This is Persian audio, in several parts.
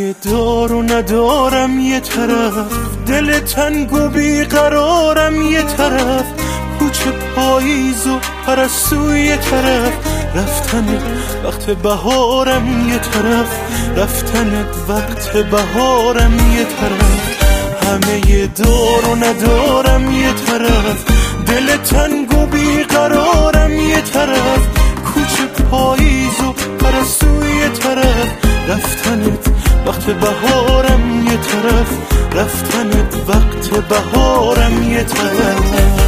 دار و ندارم یه طرف، دل تنگ و بیقرارم یه طرف، کوچه پاییز و پرستوی یه طرف، رفتنت وقت بهارم یه طرف، رفتنت وقت بهارم یه طرف. همه دار و ندارم یه طرف، دل تنگ و بیقرارم یه طرف، کوچه پاییز و پرستوی یه طرف، رفتنت وقت بهارم یه طرف، رفتنت وقت بهارم یه طرف.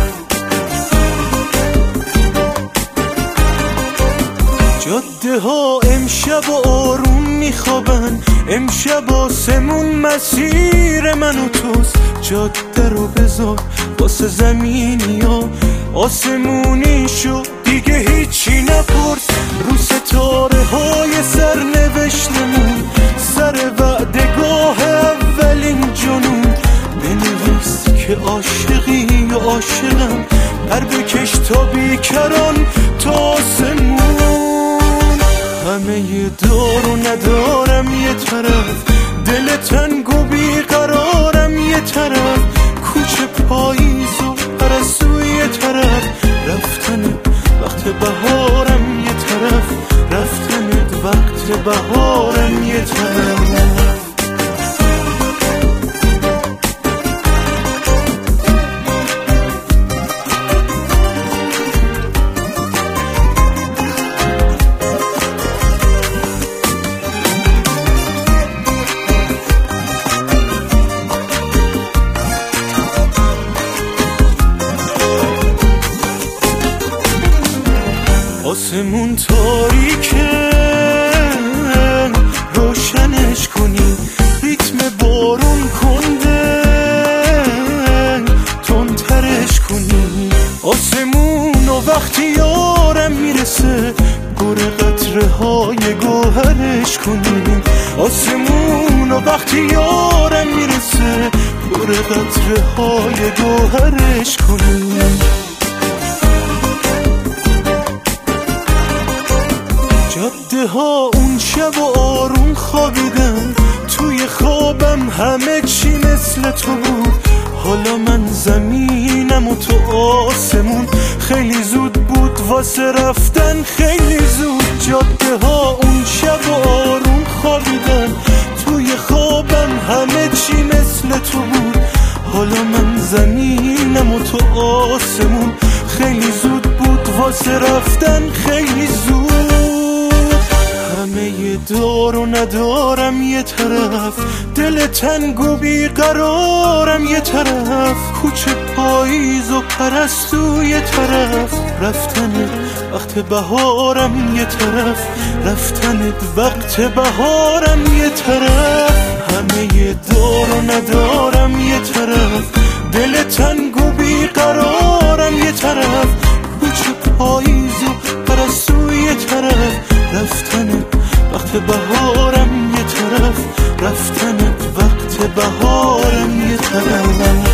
جاده ها امشب و آروم میخوابن، امشب آسمون مسیر من و توست، جاده رو بذار واسه زمینی ها، آسمونی شو دیگه هیچی نپرس، رو ستاره های سرنوشتمون، سر وعدگاه اولین جنون، بنویس که عاشقی و عاشقم، پر بکش تا بیکران تا آسمون. همه دار و ندارم یه طرف، دل تنگ و بیقرارم یه طرف، کوچه پاییز و پرستوی یه طرف، رفتنت وقت بهارم یه طرف، رفتنت وقت بهارم یه طرف. آسمون تاریکه روشنش کنی، ریتم بارون کنده تندترش کنی، آسمون و وقتی یارم میرسه پر قطره های گوهرش کنی، آسمون و وقتی یارم میرسه پر قطره های گوهرش کنی. جاده ها اون شب و آروم خوابیدن، توی خوابم همه چی مثل تو بود، حالا من زمینم و تو آسمون، خیلی زود بود واسه رفتن خیلی زود. جاده ها اون شب و آروم خوابیدن، توی خوابم همه چی مثل تو بود، حالا من زمینم و تو آسمون، خیلی زود بود واسه رفتن خیلی زود. همه دار و ندارم یه طرف، دل تنگ و بیقرارم یه طرف، کوچه پاییز و پرستو یه طرف، رفتنت وقت بهارم یه طرف، رفتنت وقت بهارم یه طرف. همه دار و ندارم یه طرف، دل تنگ و بیقرارم یه طرف، کوچه پاییز و پرستو یه طرف، رفتنت وقت بهارم یه طرف، رفتنت وقت بهارم یه طرف.